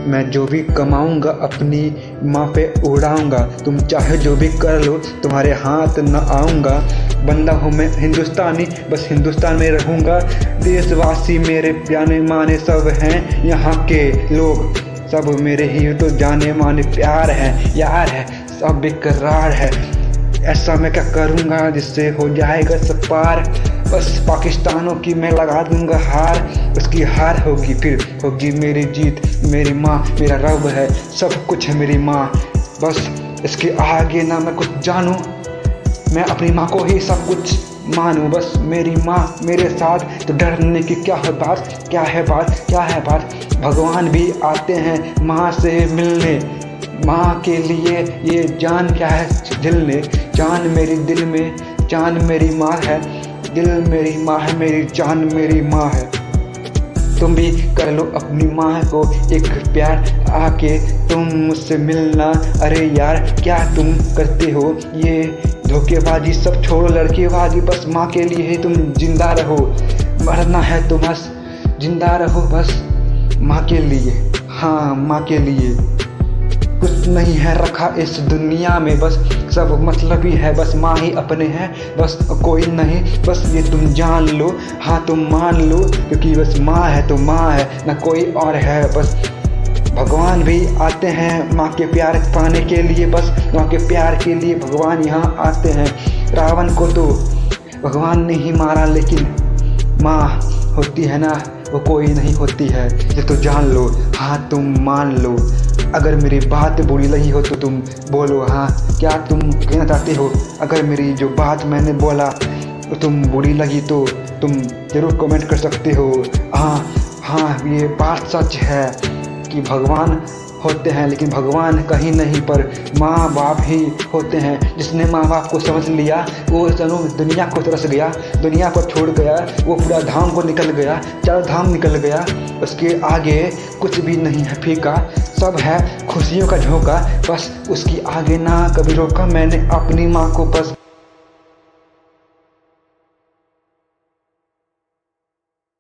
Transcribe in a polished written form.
मैं जो भी कमाऊंगा अपनी माँ पे उड़ाऊंगा। तुम चाहे जो भी कर लो, तुम्हारे हाथ न आऊँगा। बंदा हूँ मैं हिंदुस्तानी, बस हिंदुस्तान में रहूँगा। देशवासी मेरे जाने माने सब हैं यहाँ के लोग, सब मेरे ही तो जाने माने प्यार है, यार है, सब बेकरार है। ऐसा मैं क्या करूँगा जिससे हो जाएगा सब पार। बस पाकिस्तानों की मैं लगा दूंगा हार, उसकी हार होगी फिर होगी मेरी जीत। मेरी माँ मेरा रब है, सब कुछ है मेरी माँ। बस इसके आगे ना मैं कुछ जानूँ, मैं अपनी माँ को ही सब कुछ मानूँ। बस मेरी माँ मेरे साथ तो डरने की क्या है बात, क्या है बात, क्या है बात। भगवान भी आते हैं माँ से मिलने, माँ के लिए ये जान क्या है झिलने। जान मेरी दिल में, जान मेरी माँ है, दिल मेरी माँ है, मेरी जान मेरी माँ है। तुम भी कर लो अपनी माँ को एक प्यार, आके तुम मुझसे मिलना। अरे यार क्या तुम करते हो ये धोखेबाजी, सब छोड़ो लड़केबाजी। बस माँ के लिए ही तुम जिंदा रहो, मरना है तो बस जिंदा रहो, बस माँ के लिए। हाँ माँ के लिए कुछ नहीं है रखा इस दुनिया में, बस सब मतलब ही है, बस माँ ही अपने हैं, बस कोई नहीं। बस ये तुम जान लो, हाँ तुम मान लो, क्योंकि बस माँ है तो माँ है, ना कोई और है। बस भगवान भी आते हैं माँ के प्यार पाने के लिए, बस माँ के प्यार के लिए भगवान यहाँ आते हैं। रावण को तो भगवान ने ही मारा, लेकिन माँ होती है ना, वो कोई नहीं होती है, ये तो जान लो, हाँ तुम मान लो। अगर मेरी बात बुरी लगी हो तो तुम बोलो हाँ क्या तुम कहना चाहते हो। अगर मेरी जो बात मैंने बोला तो तुम बुरी लगी तो तुम ज़रूर कमेंट कर सकते हो। हाँ ये बात सच है कि भगवान होते हैं, लेकिन भगवान कहीं नहीं पर माँ बाप ही होते हैं। जिसने माँ बाप को समझ लिया वो चलो दुनिया को तरस गया, दुनिया को छोड़ गया, वो पूरा धाम को निकल गया, चार धाम निकल गया। उसके आगे कुछ भी नहीं है फीका, सब है खुशियों का झोंका। बस उसकी आगे ना कभी रोका मैंने अपनी माँ को, बस